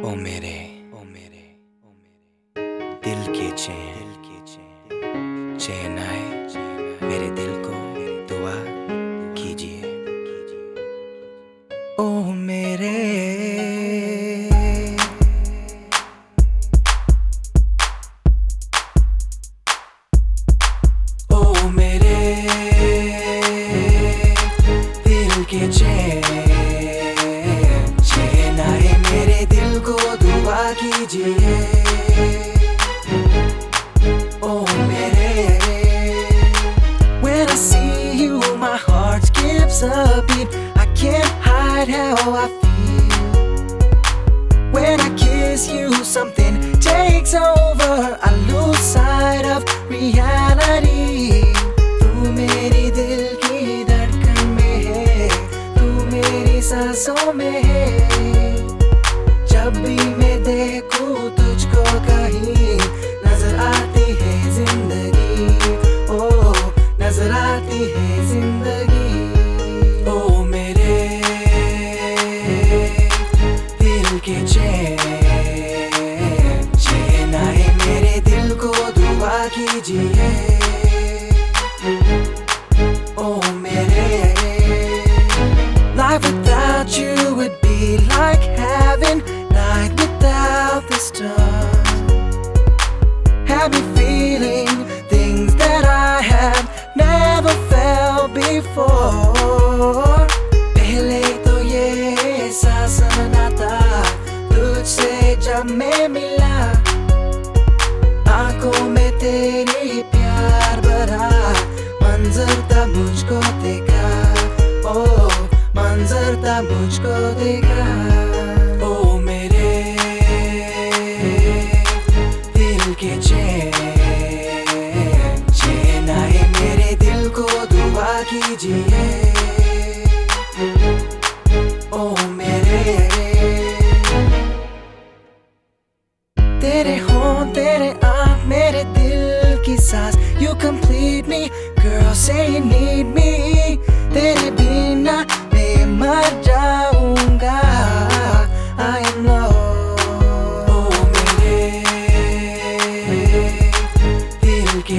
ओ मेरे दिल के चैन आए मेरे दिल को दुआ कीजिए। ओ मेरे दिल के चैन आए मेरे दिल को दुआ कीजिए। Oh when I see you my heart skips a beat. I can't hide how I feel. When I kiss you something takes over. I lose sight of reality. तू मेरी दिल की धड़कन में है, तू मेरी सांसों में है। जब भी मैं देखूं तुझको कहीं नजर आती है जिंदगी, ओ नजर आती है जिंदगी। ओ मेरे दिल के चैन आए मेरे दिल को दुआ कीजिए। ओ मेरे life without you would be like heaven, night without the stars. Have me feeling things that I have never felt before. पहले तो ये एहसास ना था तुझसे जब मैं मिला। आंखों में तेरी प्यार भरा मंजर था मुझको देखा, ओ मंजर था मुझको देखा। ओ मेरे दिल के चैन आए मेरे दिल को दुआ कीजिए। ओ मेरे तेरे होंठ तेरे आँख मेरे दिल की सांस। You complete me, girl say you need me. तेरे बिना मैं मर जाऊंगा, I know। ओ मेरे दिल के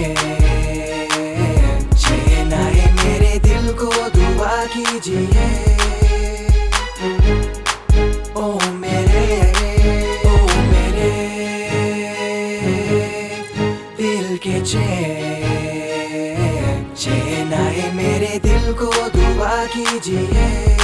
चैन आए मेरे दिल को दुआ कीजिए। ओ मेरे दिल के चैन आए मेरे दिल को दुआ कीजिए।